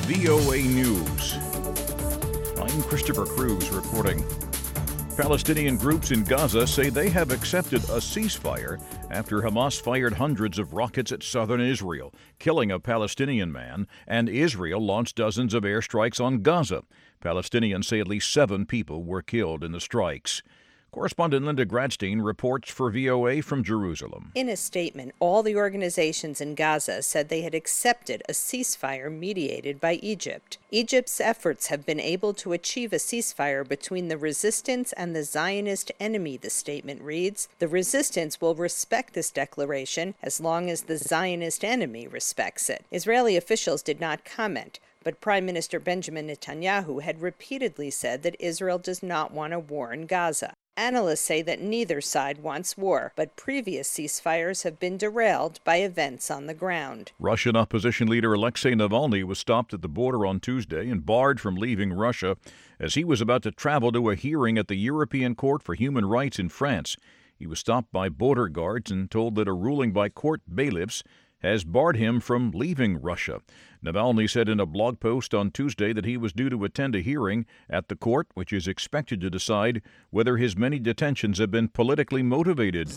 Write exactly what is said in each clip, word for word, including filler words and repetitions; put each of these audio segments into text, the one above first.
V O A News. I'm Christopher Cruz reporting. Palestinian groups in Gaza say they have accepted a ceasefire after Hamas fired hundreds of rockets at southern Israel, killing a Palestinian man, and Israel launched dozens of airstrikes on Gaza. Palestinians say at least seven people were killed in the strikes. Correspondent Linda Gradstein reports for V O A from Jerusalem. In a statement, all the organizations in Gaza said they had accepted a ceasefire mediated by Egypt. Egypt's efforts have been able to achieve a ceasefire between the resistance and the Zionist enemy, the statement reads. The resistance will respect this declaration as long as the Zionist enemy respects it. Israeli officials did not comment, but Prime Minister Benjamin Netanyahu had repeatedly said that Israel does not want a war in Gaza. Analysts say that neither side wants war, but previous ceasefires have been derailed by events on the ground. Russian opposition leader Alexei Navalny was stopped at the border on Tuesday and barred from leaving Russia as he was about to travel to a hearing at the European Court for Human Rights in France. He was stopped by border guards and told that a ruling by court bailiffs has barred him from leaving Russia. Navalny said in a blog post on Tuesday that he was due to attend a hearing at the court, which is expected to decide whether his many detentions have been politically motivated.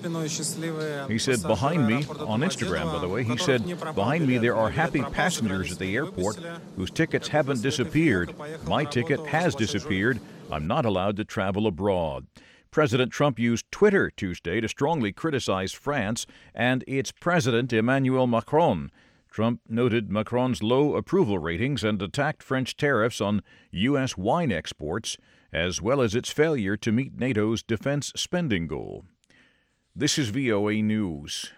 He said, behind me, on Instagram, by the way, he said, behind me there are happy passengers at the airport whose tickets haven't disappeared. My ticket has disappeared. I'm not allowed to travel abroad. President Trump used Twitter Tuesday to strongly criticize France and its president, Emmanuel Macron. Trump noted Macron's low approval ratings and attacked French tariffs on U S wine exports, as well as its failure to meet NATO's defense spending goal. This is V O A News.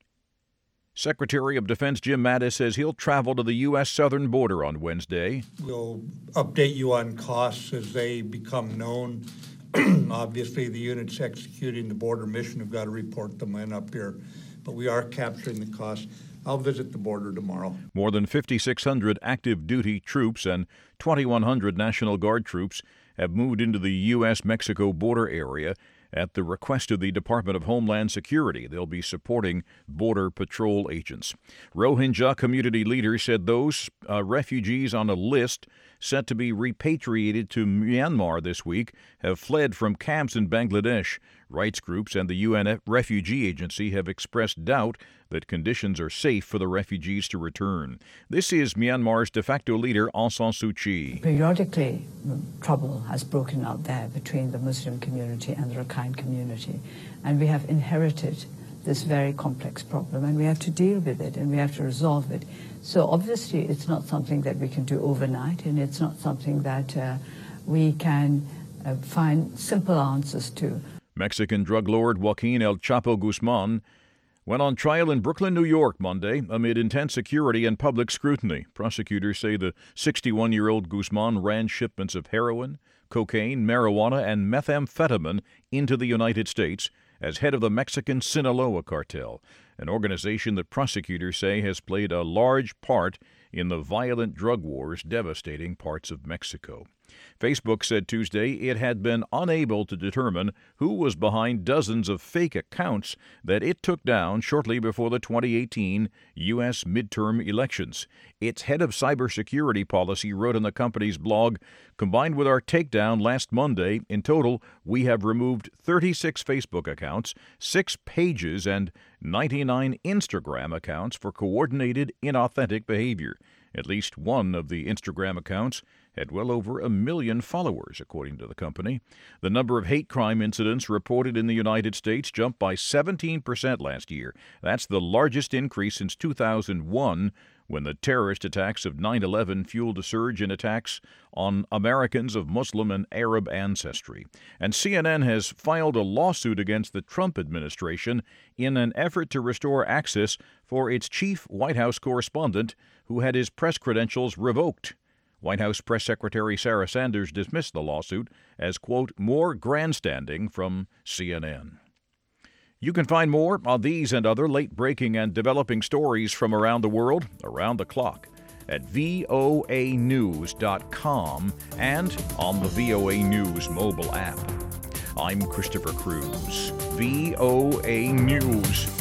Secretary of Defense Jim Mattis says he'll travel to the U S southern border on Wednesday. We'll update you on costs as they become known. Obviously, the units executing the border mission have got to report them in up here, but we are capturing the costs. I'll visit the border tomorrow. More than fifty-six hundred active duty troops and twenty-one hundred National Guard troops have moved into the U S Mexico border area at the request of the Department of Homeland Security. They'll be supporting Border Patrol agents. Rohingya community leaders said those uh, refugees on a list set to be repatriated to Myanmar this week have fled from camps in Bangladesh. Rights groups and the U N Refugee Agency have expressed doubt that conditions are safe for the refugees to return. This is Myanmar's de facto leader, Aung San Suu Kyi. Periodically, trouble has broken out there between the Muslim community and the Rakhine community, and we have inherited this very complex problem, and we have to deal with it, and we have to resolve it. So obviously, it's not something that we can do overnight, and it's not something that uh, we can uh, find simple answers to. Mexican drug lord Joaquin El Chapo Guzman went on trial in Brooklyn, New York, Monday amid intense security and public scrutiny. Prosecutors say the sixty-one-year-old Guzman ran shipments of heroin, cocaine, marijuana, and methamphetamine into the United States as head of the Mexican Sinaloa cartel, an organization that prosecutors say has played a large part in the violent drug wars devastating parts of Mexico. Facebook said Tuesday it had been unable to determine who was behind dozens of fake accounts that it took down shortly before the twenty eighteen U S midterm elections. Its head of cybersecurity policy wrote on the company's blog, "Combined with our takedown last Monday, in total, we have removed thirty-six Facebook accounts, six pages, and ninety-nine Instagram accounts for coordinated, inauthentic behavior." At least one of the Instagram accounts had well over a million followers, according to the company. The number of hate crime incidents reported in the United States jumped by seventeen percent last year. That's the largest increase since two thousand one, when the terrorist attacks of nine eleven fueled a surge in attacks on Americans of Muslim and Arab ancestry. And C N N has filed a lawsuit against the Trump administration in an effort to restore access for its chief White House correspondent, who had his press credentials revoked. White House Press Secretary Sarah Sanders dismissed the lawsuit as, quote, more grandstanding from C N N. You can find more on these and other late-breaking and developing stories from around the world, around the clock, at V O A news dot com and on the V O A News mobile app. I'm Christopher Cruz, V O A News.